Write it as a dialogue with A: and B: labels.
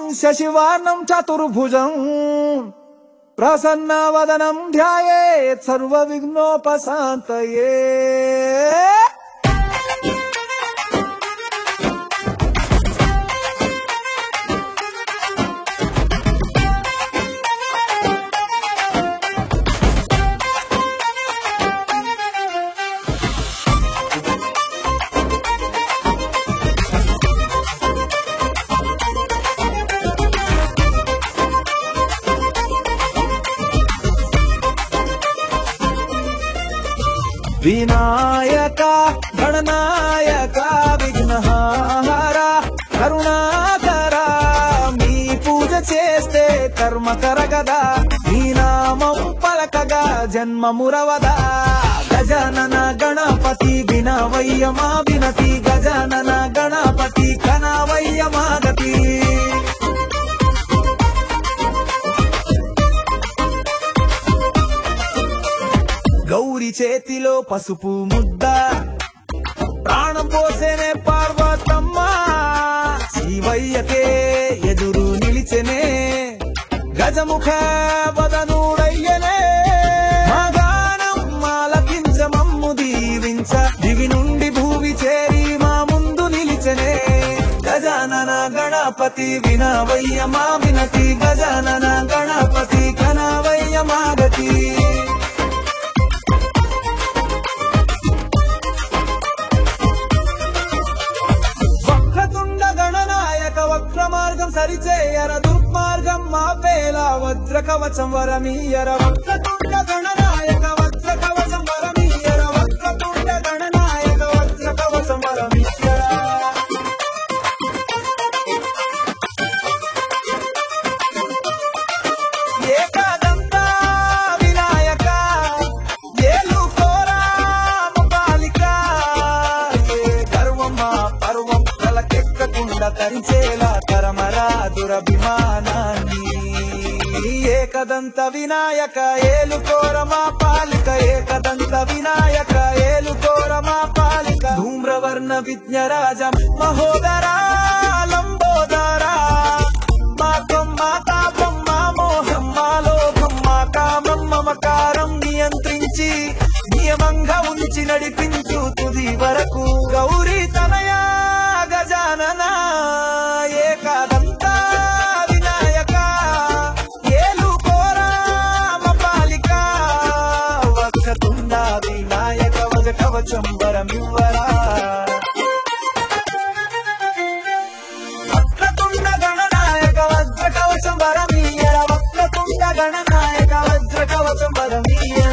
A: శశివర్ణం చతుర్భుజం ప్రసన్నవదనం ధ్యాయేత్ సర్వవిఘ్నోపశాంతయే. వినాయక గణనాయక విఘ్నహార కరుణాకర మీ పూజ చేస్తే కర్మ కరగదా, మీ నామం పలకగా జన్మమురవదా. గజానన గణపతి వినవయ్య మా వినతి, గజానన గణపతి కనవయ్య మా గతి. గౌరి చేతిలో పసుపు ముద్ద ప్రాణం పోసేనే పార్వతమ్మ, శివయ్యకే ఎదురు నిలిచెనే గజముఖ వదనుడయ్యనే. మా గానం ఆలకించ మమ్ము దీవించ, దిగి నుండి భూమి చేరి మా ముందు నిలిచెనే. గజానన గణపతి వినవయ్య మా వినతి, గజానన గణపతి కనవయ్య మా గతి. వక్ర మార్గం సరిచేయర, దుర్మార్గం మాపేల వజ్ర కవచం వరమీయర. వక్రతుండ గణనాయక వజ్ర కవచం వరమీయర, వక్రతుండ గణనాయక వజ్ర కవచం వరమీయర. ఏకదంత వినాయక ఏలుకోరా పాలిక, ఏ గర్వమా పర్వం తలకెక్కకుండా తరిచేలా తరమరా దురభిమానాన్ని. ఏకదంత వినాయక ఏలుకోర మా పాలిక, ఏకదంత వినాయక ఏలుకోర మా పాలిక. ధూమ్రవర్ణ విజ్ఞరాజ మహోదరా లంబోదరా, మాకం మా తాపం మా మోహం మా లోకం మా కామం మమకారం నియంత్రించి నియమంగా ఉంచి నడిపించు తుది వరకు. గౌరీ తనయా గజానన ఏకదంత వినాయక ఏలుకోరా మా పాలిక, వక్రతుండ వినాయక వజ కవచం వరమివ్వరా. వక్రతుండ గణనాయక వజ్ర కవచం వరమీయర, వక్రతుండ గణనాయక వజ్ర కవచం వరమీయర.